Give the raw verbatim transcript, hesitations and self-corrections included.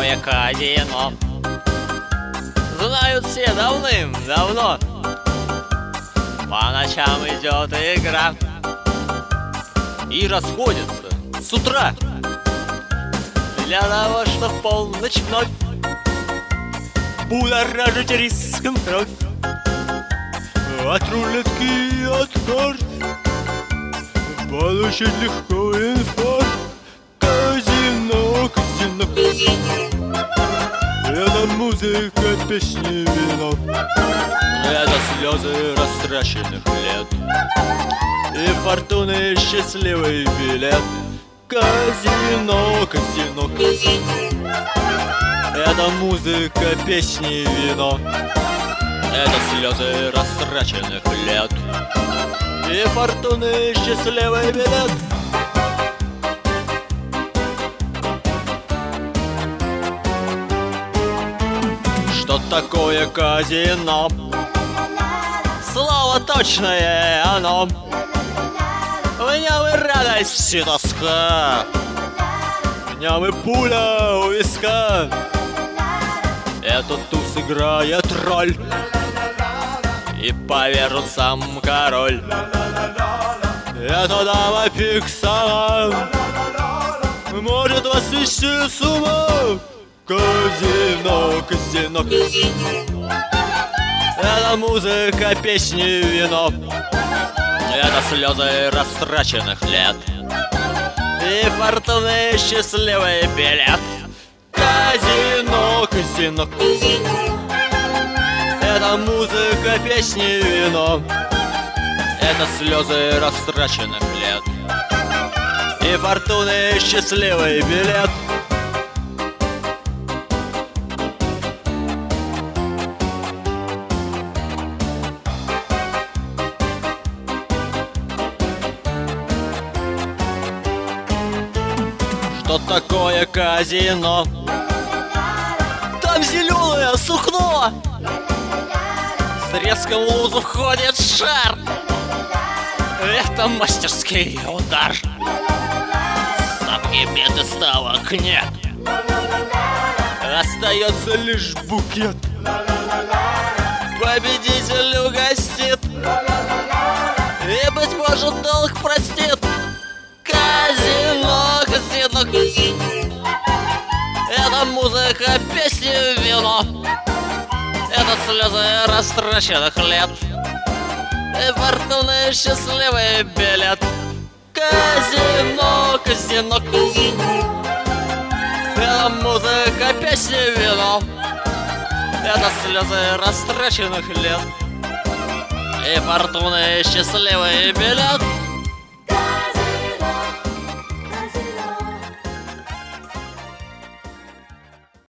такое казино? Знают все давным-давно. По ночам идет игра и расходятся с утра для того, что в полночь вновь будоражить риском кровь. От рулетки, от карт получить легко инфаркт. Казино, казино, казино. Это музыка, песни, вино. Это слезы растраченных лет и фортуны счастливый билет. Казино, казино, казино. Это музыка, песни, вино. Это слезы растраченных лет и фортуны счастливый билет. Что такое казино? Слово точное оно. В нем и радость, и тоска, в нем и пуля у виска. Этот туз играет роль, и повержен сам король. Эта дама пик сама может вас свести с ума. Казино, казино, казино. Это музыка, песни, вино. Это слезы растраченных лет и фортуны счастливый билет. Казино, казино, казино. Это музыка, песни, вино. Это слезы растраченных лет и фортуны счастливый билет. Что такое казино? Там зеленое сукно, с резком в лузу входит шар. Это мастерский удар. Сапки бед и ставок нет, остается лишь букет. Победитель угостит и, быть может, долг простит. Казино, казино, казино. Это музыка, песни, вино. Это слезы растраченных лет и фортуны счастливый билет. Казино, казино, казино. Это музыка, песни, вино. Это слезы растраченных лет и фортуны счастливый билет.